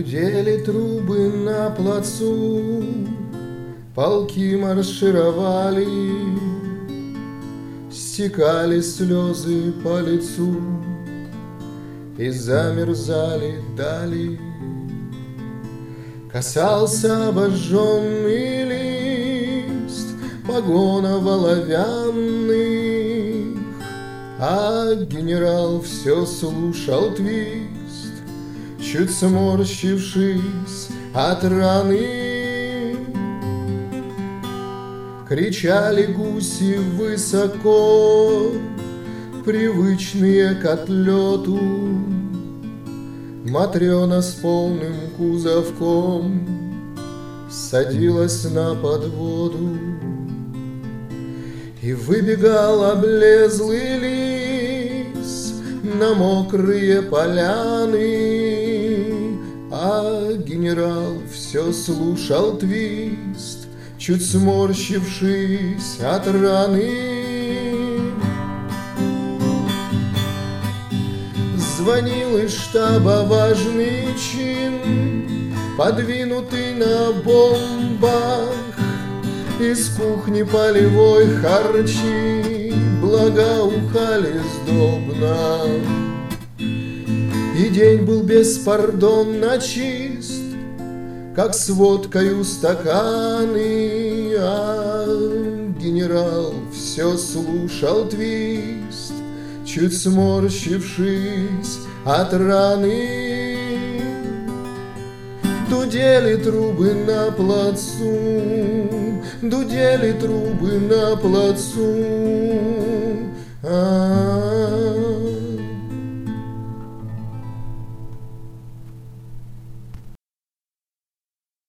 Гудели трубы на плацу, полки маршировали, стекали слезы по лицу и замерзали дали. Касался обожженный лист погонов оловянных, а генерал все слушал твист, чуть сморщившись от раны. Кричали гуси высоко, привычные к отлету. Матрена с полным кузовком садилась на подводу, и выбегал облезлый лис на мокрые поляны, а генерал все слушал твист, чуть сморщившись от раны. Звонил из штаба важный чин, подвинутый на бомбах, из кухни полевой харчи благоухали сдобно. И день был беспардонно чист, как с водкою стаканы, а генерал все слушал твист, чуть сморщившись от раны. Дудели трубы на плацу, дудели трубы на плацу,